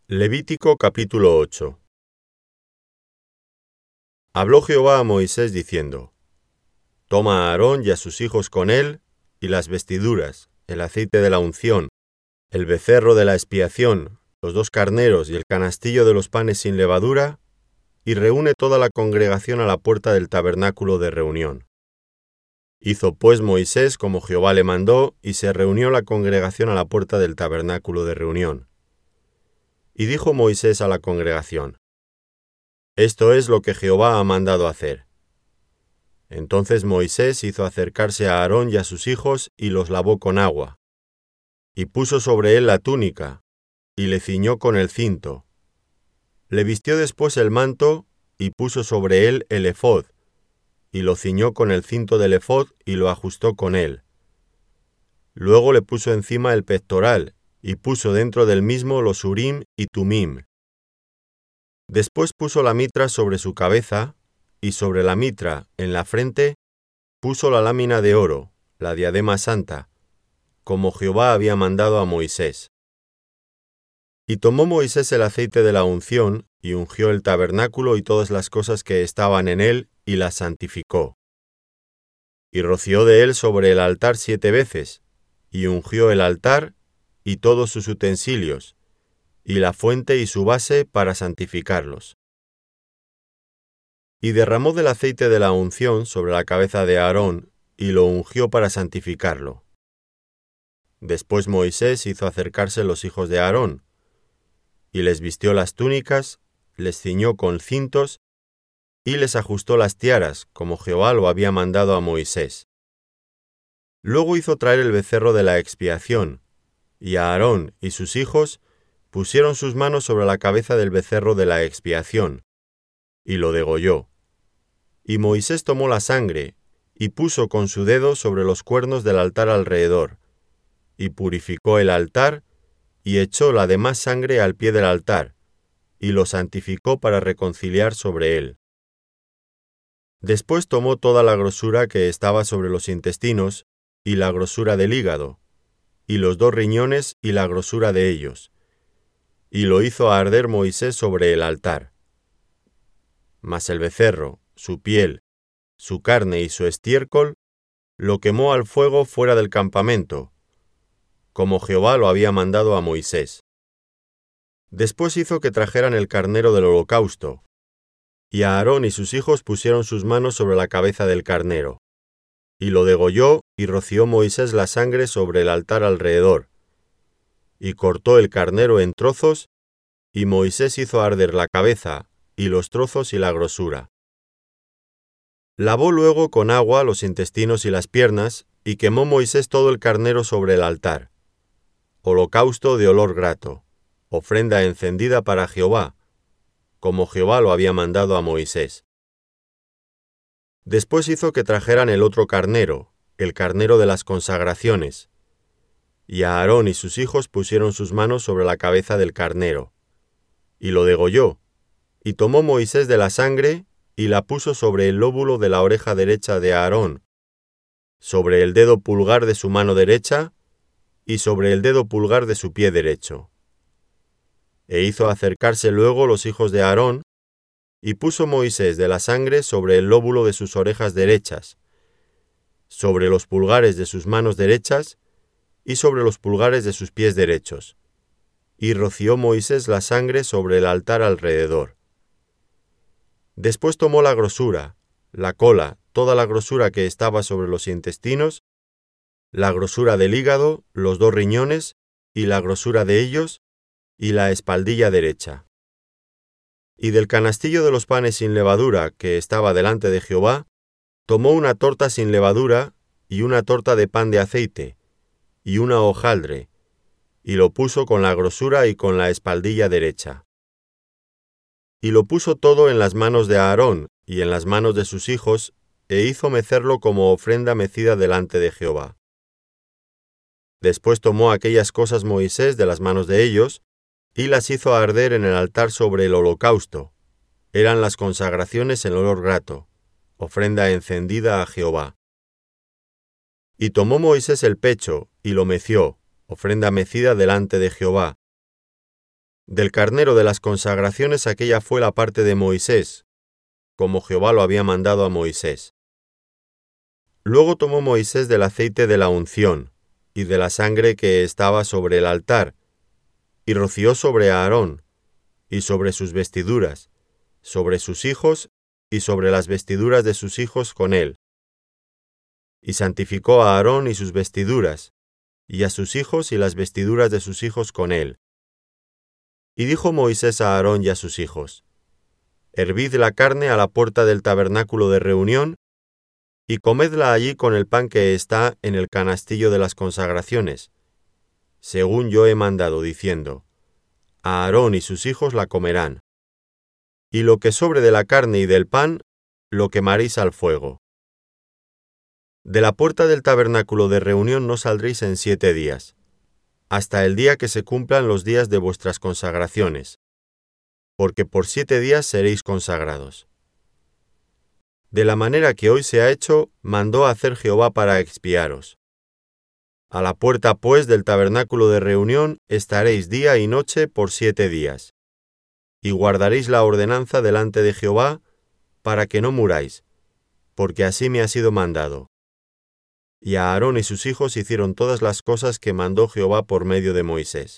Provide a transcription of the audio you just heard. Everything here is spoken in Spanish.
Levítico capítulo 8. Habló Jehová a Moisés diciendo: Toma a Aarón y a sus hijos con él, y las vestiduras, el aceite de la unción, el becerro de la expiación, los 2 carneros y el canastillo de los panes sin levadura, y reúne toda la congregación a la puerta del tabernáculo de reunión. Hizo pues Moisés como Jehová le mandó, y se reunió la congregación a la puerta del tabernáculo de reunión. Y dijo Moisés a la congregación: Esto es lo que Jehová ha mandado hacer. Entonces Moisés hizo acercarse a Aarón y a sus hijos, y los lavó con agua. Y puso sobre él la túnica, y le ciñó con el cinto. Le vistió después el manto, y puso sobre él el ephod, y lo ciñó con el cinto del ephod, y lo ajustó con él. Luego le puso encima el pectoral, y puso dentro del mismo los urim y tumim. Después puso la mitra sobre su cabeza, y sobre la mitra, en la frente, puso la lámina de oro, la diadema santa, como Jehová había mandado a Moisés. Y tomó Moisés el aceite de la unción, y ungió el tabernáculo y todas las cosas que estaban en él, y las santificó. Y roció de él sobre el altar 7 veces, y ungió el altar y todos sus utensilios, y la fuente y su base para santificarlos. Y derramó del aceite de la unción sobre la cabeza de Aarón, y lo ungió para santificarlo. Después Moisés hizo acercarse los hijos de Aarón, y les vistió las túnicas, les ciñó con cintos, y les ajustó las tiaras, como Jehová lo había mandado a Moisés. Luego hizo traer el becerro de la expiación, y Aarón y sus hijos pusieron sus manos sobre la cabeza del becerro de la expiación, y lo degolló. Y Moisés tomó la sangre, y puso con su dedo sobre los cuernos del altar alrededor, y purificó el altar, y echó la demás sangre al pie del altar, y lo santificó para reconciliar sobre él. Después tomó toda la grosura que estaba sobre los intestinos, y la grosura del hígado, y los 2 riñones y la grosura de ellos, y lo hizo arder Moisés sobre el altar. Mas el becerro, su piel, su carne y su estiércol, lo quemó al fuego fuera del campamento, como Jehová lo había mandado a Moisés. Después hizo que trajeran el carnero del holocausto, y Aarón y sus hijos pusieron sus manos sobre la cabeza del carnero, y lo degolló, y roció Moisés la sangre sobre el altar alrededor, y cortó el carnero en trozos, y Moisés hizo arder la cabeza, y los trozos y la grosura. Lavó luego con agua los intestinos y las piernas, y quemó Moisés todo el carnero sobre el altar. Holocausto de olor grato, ofrenda encendida para Jehová, como Jehová lo había mandado a Moisés. Después hizo que trajeran el otro carnero, el carnero de las consagraciones, y Aarón y sus hijos pusieron sus manos sobre la cabeza del carnero, y lo degolló, y tomó Moisés de la sangre, y la puso sobre el lóbulo de la oreja derecha de Aarón, sobre el dedo pulgar de su mano derecha, y sobre el dedo pulgar de su pie derecho. E hizo acercarse luego los hijos de Aarón, y puso Moisés de la sangre sobre el lóbulo de sus orejas derechas, sobre los pulgares de sus manos derechas, y sobre los pulgares de sus pies derechos. Y roció Moisés la sangre sobre el altar alrededor. Después tomó la grosura, la cola, toda la grosura que estaba sobre los intestinos, la grosura del hígado, los 2 riñones, y la grosura de ellos, y la espaldilla derecha. Y del canastillo de los panes sin levadura que estaba delante de Jehová, tomó una torta sin levadura, y una torta de pan de aceite, y una hojaldre, y lo puso con la grosura y con la espaldilla derecha. Y lo puso todo en las manos de Aarón, y en las manos de sus hijos, e hizo mecerlo como ofrenda mecida delante de Jehová. Después tomó aquellas cosas Moisés de las manos de ellos, y las hizo arder en el altar sobre el holocausto. Eran las consagraciones en olor grato, ofrenda encendida a Jehová. Y tomó Moisés el pecho, y lo meció, ofrenda mecida delante de Jehová. Del carnero de las consagraciones aquella fue la parte de Moisés, como Jehová lo había mandado a Moisés. Luego tomó Moisés del aceite de la unción, y de la sangre que estaba sobre el altar, y roció sobre Aarón, y sobre sus vestiduras, sobre sus hijos, y sobre las vestiduras de sus hijos con él. Y santificó a Aarón y sus vestiduras, y a sus hijos y las vestiduras de sus hijos con él. Y dijo Moisés a Aarón y a sus hijos: Hervid la carne a la puerta del tabernáculo de reunión, y comedla allí con el pan que está en el canastillo de las consagraciones, según yo he mandado, diciendo: a Aarón y sus hijos la comerán. Y lo que sobre de la carne y del pan, lo quemaréis al fuego. De la puerta del tabernáculo de reunión no saldréis en 7 días, hasta el día que se cumplan los días de vuestras consagraciones, porque por 7 días seréis consagrados. De la manera que hoy se ha hecho, mandó hacer Jehová para expiaros. A la puerta, pues, del tabernáculo de reunión estaréis día y noche por 7 días, y guardaréis la ordenanza delante de Jehová, para que no muráis, porque así me ha sido mandado. Y a Aarón y sus hijos hicieron todas las cosas que mandó Jehová por medio de Moisés.